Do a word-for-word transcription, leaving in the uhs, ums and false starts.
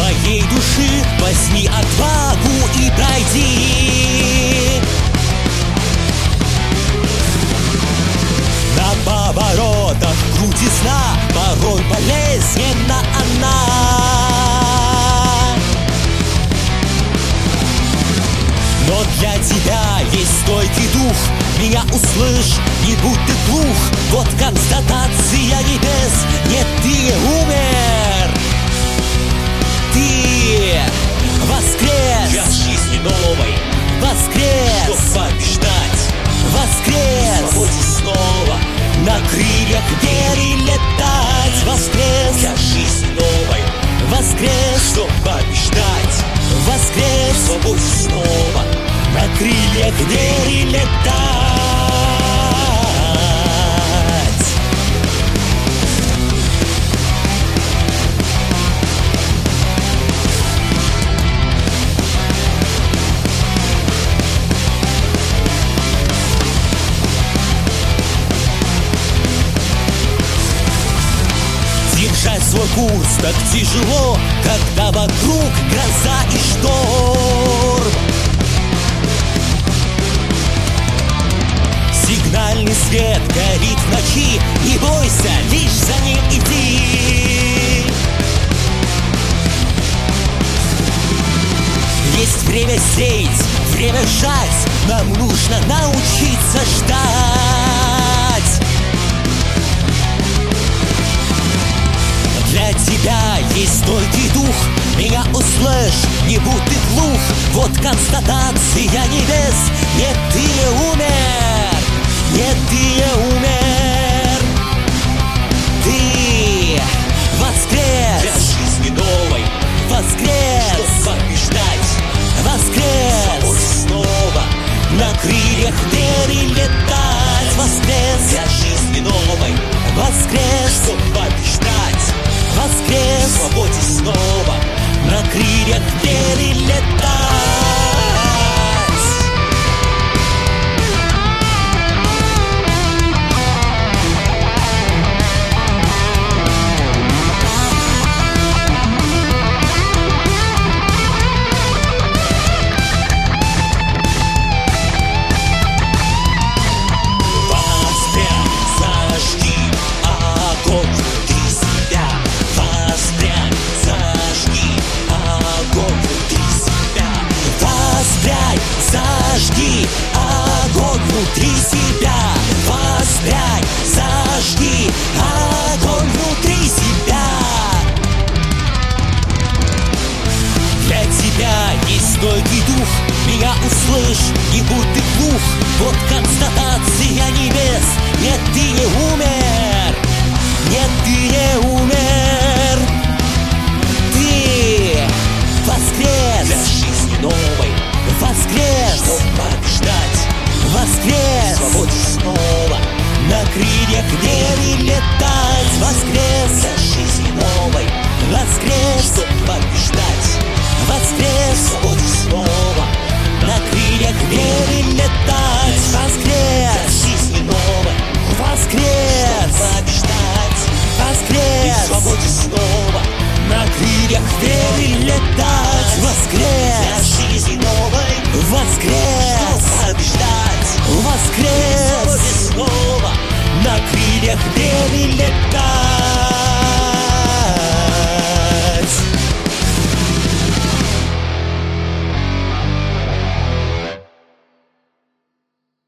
моей души возьми отвагу и пройди. На поворотах крутизна, порой болезненна она. Но для тебя есть стойкий дух, меня услышь, не будь ты глух. Вот констатация небес, нет, ты не умер, ты воскрес. Час жизни новой, Воскрес, чтоб побеждать, воскрес, в свободе снова, на крыльях веры летать. Воскрес, час жизни новой, воскрес, чтоб побеждать, в воскрес, свободе снова, на крыльях веры летать. Держать свой курс так тяжело, когда вокруг гроза и шторм. Сигнальный свет горит в ночи, не бойся, лишь за ним иди. Есть время сеять, время жать, нам нужно научиться ждать. Для тебя есть стойкий дух, меня услышь, не будь ты глух. Вот констатация небес, нет, ты не умер, нет, ты не умер.